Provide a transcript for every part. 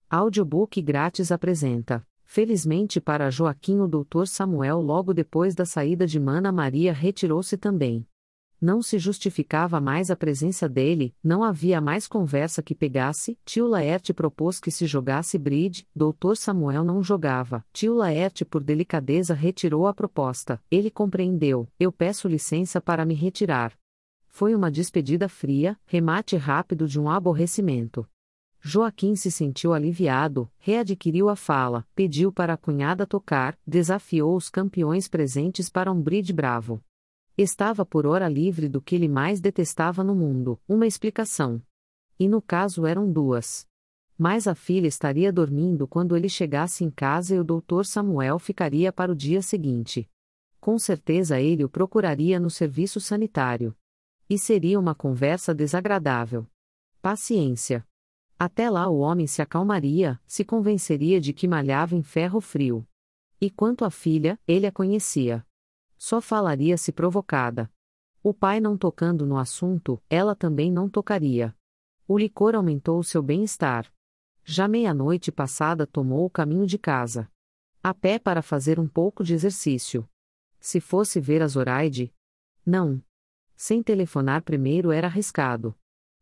Audiobook grátis apresenta. Felizmente para Joaquim, o Dr. Samuel, logo depois da saída de Mana Maria, retirou-se também. Não se justificava mais a presença dele, não havia mais conversa que pegasse. Tio Laerte propôs que se jogasse bridge, Dr. Samuel não jogava. Tio Laerte, por delicadeza, retirou a proposta. Ele compreendeu: eu peço licença para me retirar. Foi uma despedida fria, remate rápido de um aborrecimento. Joaquim se sentiu aliviado, readquiriu a fala, pediu para a cunhada tocar, desafiou os campeões presentes para um bridge bravo. Estava por hora livre do que ele mais detestava no mundo, uma explicação. E no caso eram duas. Mas a filha estaria dormindo quando ele chegasse em casa e o Dr. Samuel ficaria para o dia seguinte. Com certeza ele o procuraria no serviço sanitário. E seria uma conversa desagradável. Paciência. Até lá o homem se acalmaria, se convenceria de que malhava em ferro frio. E quanto à filha, ele a conhecia. Só falaria se provocada. O pai não tocando no assunto, ela também não tocaria. O licor aumentou seu bem-estar. Já meia-noite passada tomou o caminho de casa. A pé para fazer um pouco de exercício. Se fosse ver a Zoraide? Não. Sem telefonar primeiro era arriscado.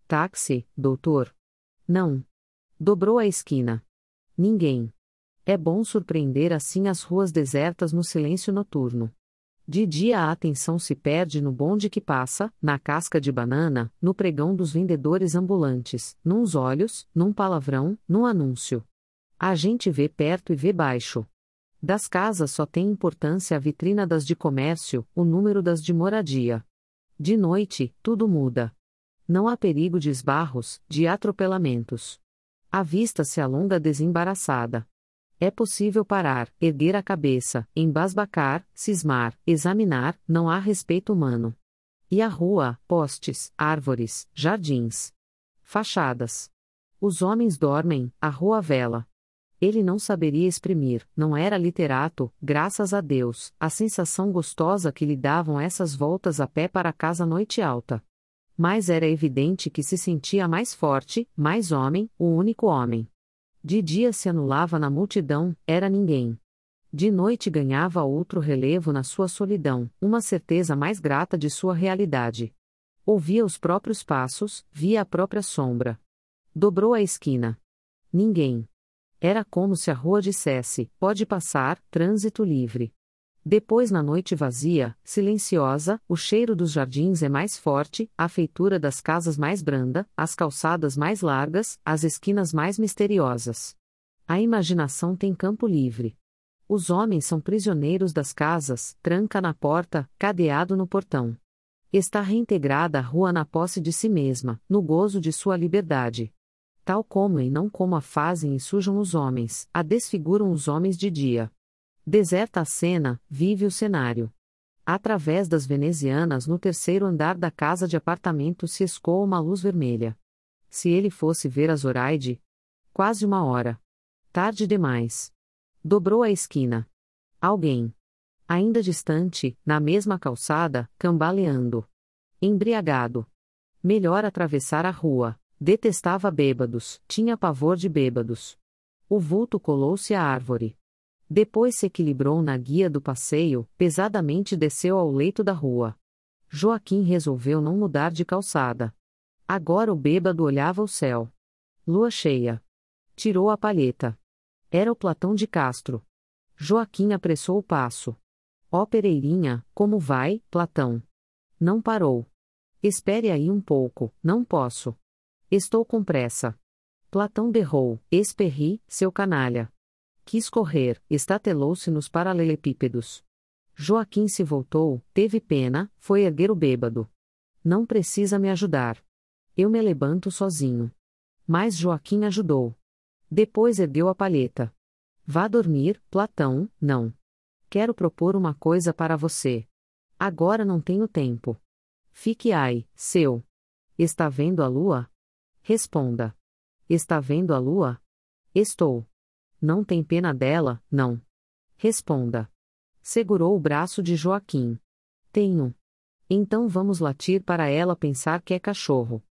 Táxi, doutor? Não. Dobrou a esquina. Ninguém. É bom surpreender assim as ruas desertas no silêncio noturno. De dia a atenção se perde no bonde que passa, na casca de banana, no pregão dos vendedores ambulantes, nuns olhos, num palavrão, num anúncio. A gente vê perto e vê baixo. Das casas só tem importância a vitrina das de comércio, o número das de moradia. De noite, tudo muda. Não há perigo de esbarros, de atropelamentos. A vista se alonga desembaraçada. É possível parar, erguer a cabeça, embasbacar, cismar, examinar, não há respeito humano. E a rua, postes, árvores, jardins. Fachadas. Os homens dormem, a rua vela. Ele não saberia exprimir, não era literato, graças a Deus, a sensação gostosa que lhe davam essas voltas a pé para casa à noite alta. Mas era evidente que se sentia mais forte, mais homem, o único homem. De dia se anulava na multidão, era ninguém. De noite ganhava outro relevo na sua solidão, uma certeza mais grata de sua realidade. Ouvia os próprios passos, via a própria sombra. Dobrou a esquina. Ninguém. Era como se a rua dissesse: pode passar, trânsito livre. Depois, na noite vazia, silenciosa, o cheiro dos jardins é mais forte, a feitura das casas mais branda, as calçadas mais largas, as esquinas mais misteriosas. A imaginação tem campo livre. Os homens são prisioneiros das casas, tranca na porta, cadeado no portão. Está reintegrada a rua na posse de si mesma, no gozo de sua liberdade. Tal como e não como a fazem e sujam os homens, a desfiguram os homens de dia. Deserta a cena, vive o cenário. Através das venezianas no terceiro andar da casa de apartamento se escoa uma luz vermelha. Se ele fosse ver a Zoraide? Quase uma hora. Tarde demais. Dobrou a esquina. Alguém. Ainda distante, na mesma calçada, cambaleando. Embriagado. Melhor atravessar a rua. Detestava bêbados, tinha pavor de bêbados. O vulto colou-se à árvore. Depois se equilibrou na guia do passeio, pesadamente desceu ao leito da rua. Joaquim resolveu não mudar de calçada. Agora o bêbado olhava o céu. Lua cheia. Tirou a palheta. Era o Platão de Castro. Joaquim apressou o passo. Ó Pereirinha, como vai, Platão? Não parou. Espere aí um pouco, não posso. Estou com pressa. Platão berrou: esperri, seu canalha. Quis correr, estatelou-se nos paralelepípedos. Joaquim se voltou, teve pena, foi erguer o bêbado. Não precisa me ajudar. Eu me levanto sozinho. Mas Joaquim ajudou. Depois ergueu a palheta. Vá dormir, Platão, não. Quero propor uma coisa para você. Agora não tenho tempo. Fique aí, seu. Está vendo a lua? Responda. Está vendo a lua? Estou. Não tem pena dela, não. Responda. Segurou o braço de Joaquim. Tenho. Então vamos latir para ela pensar que é cachorro.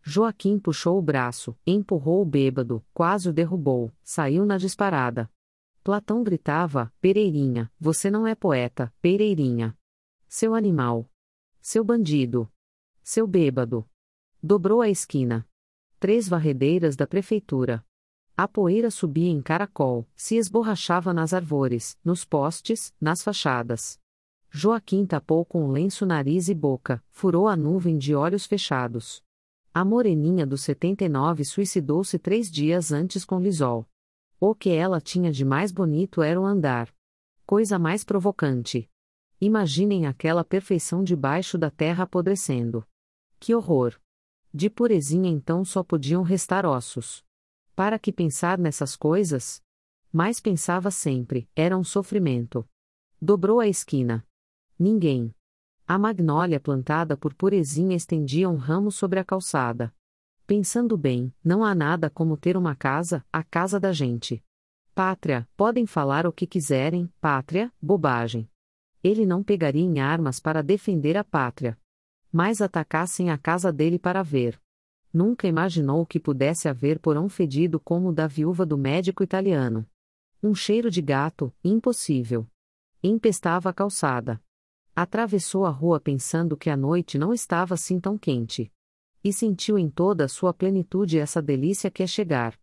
Joaquim puxou o braço, empurrou o bêbado, quase o derrubou, saiu na disparada. Platão gritava: Pereirinha, você não é poeta, Pereirinha. Seu animal. Seu bandido. Seu bêbado. Dobrou a esquina. 3 varredeiras da prefeitura. A poeira subia em caracol, se esborrachava nas árvores, nos postes, nas fachadas. Joaquim tapou com o lenço nariz e boca, furou a nuvem de olhos fechados. A moreninha dos 79 suicidou-se 3 dias antes com Lisol. O que ela tinha de mais bonito era o andar. Coisa mais provocante. Imaginem aquela perfeição debaixo da terra apodrecendo. Que horror! De purezinha então só podiam restar ossos. Para que pensar nessas coisas? Mas pensava sempre, era um sofrimento. Dobrou a esquina. Ninguém. A magnólia plantada por purezinha estendia um ramo sobre a calçada. Pensando bem, não há nada como ter uma casa, a casa da gente. Pátria, podem falar o que quiserem, pátria, bobagem. Ele não pegaria em armas para defender a pátria. Mas atacassem a casa dele para ver. Nunca imaginou que pudesse haver porão fedido como o da viúva do médico italiano. Um cheiro de gato, impossível. Empestava a calçada. Atravessou a rua pensando que a noite não estava assim tão quente. E sentiu em toda a sua plenitude essa delícia que é chegar.